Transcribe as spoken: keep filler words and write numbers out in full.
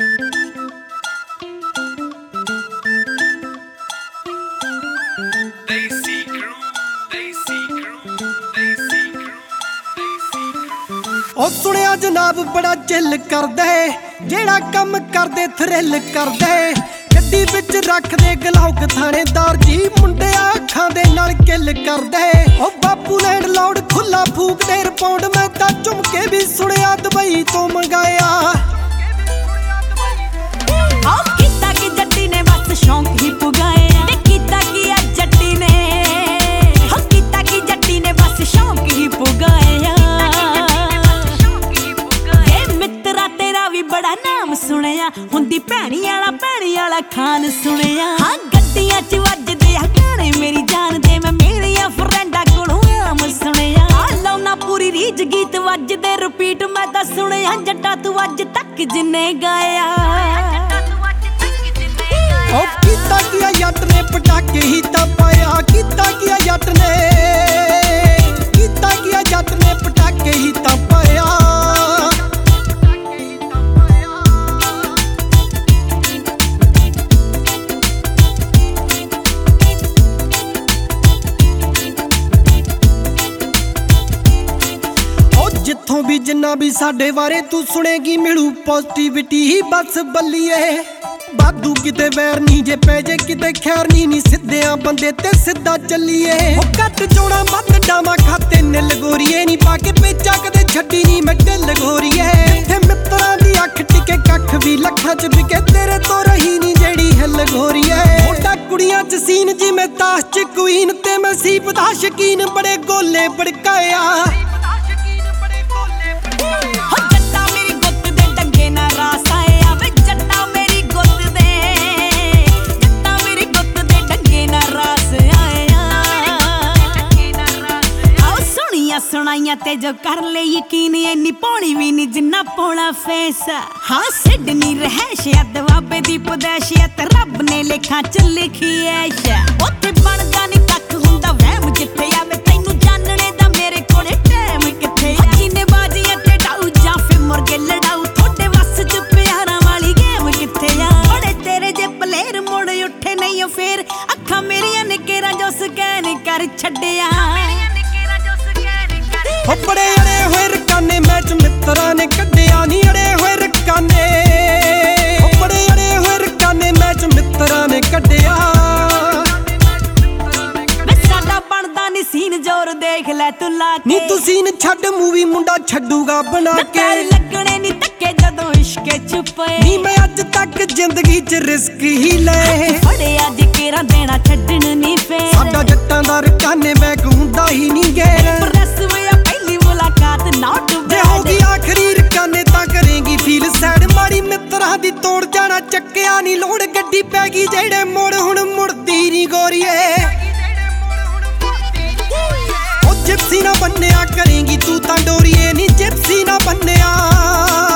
ओ सुनिया जनाब बड़ा चिल करदे, जेड़ा कम करदे थ्रिल करदे। गड्डी विच रखदे गलौक थानेदार जी, मुंडिया अखां दे नाल किल करदे। ओ बापू लैंड लॉर्ड खुला फूकदे रिपोर्ट, मैं तां झुमके भी सुनिया दुबई तो मंगाया। शौक ही पुगाया ते कीता की जट्टी ने, हो कीता की जट्टी ने बस शौक ही पुगाया। ये मित्रा तेरा भी बड़ा नाम सुनिया, हुंदी भैणी आला भैणी आला खान सुनिया। हाँ गड्डियां च वजदे आ गाने मेरी जान दे, मैं मेरिया फ्रेंडा कोलों आम सुनिया। लौना पूरी रीज गीत वजदे रिपीट, मैं तां सुनिया जट्टा तू अज तक जिन्ने गाया। ओ कीता किया जट ने पटाके ही तां पाया, कीता किया जट ने, कीता किया जट ने पटाके ही तां पाया। ओ जिथों भी जिन्ना भी साडे बारे तू सुनेगी, मिलू पॉजिटिविटी ही बस बल्लीए। बादू किते वैर नी जे पै जे किते खैर नी, नी सिद्धियां बंदे ते सिद्धा चलिए। ओ कट चोड़ा मत डावा खाते निल गोरीए, नी पाके पेचा कदे छड्डी नी मैं ढिल गोरीए। जिथे मित्तरां दी अख टिके कख भी लखां च बिके, तेरे तो रही नी जेड़ी हिल गोरीए। मोटा कुड़ियां च सीन जिवें ताश च क्वीन, ते मैं सीप दा शकीन बड़े गोले भड़काया। सुनाइया ते जो कर ले यकीन, इन्नी पौनी भी नी जिन्ना पौना फेस। हाँ सिडनी रहैशियत बाबे दी पदैशियत, रब ने लेखा च लिखी ऐश। उत्थे बनदा नी कख हुंदा वहम जिथे आवे, तैनू जानने दा मेरे कोले टाइम किथे। जिन्ने बाजियां ते डाऊ जां फिर मुर्गे लड़ाऊ, थोड़े वस च प्यारां वाली गेम किथे आ। बड़े तेरे जे प्लेयर मुड़ उठे नहीं फिर, अखां मेरियां ने केरा जो स्कैन कर छड्डिया। ओ बड़े अड़े होए रकाने मैच मित्तरां ने कड्डिया नी, अड़े होए रकाने। ओ बड़े अड़े होए रकाने मैच मित्तरां ने कड्डिया। मैं साडा बनदा नी सीन, जोर देख ले तू ला के। नी तू सीन छड्ड, मूवी मुंडा छड्डूगा बना के। लगने नी धक्के जदों इश्क छुपे, नी मैं अज तक जिंदगी च रिस्क ही ले। बड़े अज केरा देना छड्डण नी पे, साडा जट्टां दा रकाने बैक हुंदा ही नी गैर। जे होगी आखरी रकाने तां करेंगी फील सैड, माड़ी मित्तरां दी तोड़ जाना चक्किया नी लोड़। गड्डी पै गई जेड़े मोड़ हुण मुड़दी नी गोरीए। ओ जिप्सी ना बन्निया करेंगी तू तां डोरीए, नी जिप्सी ना बन्निया।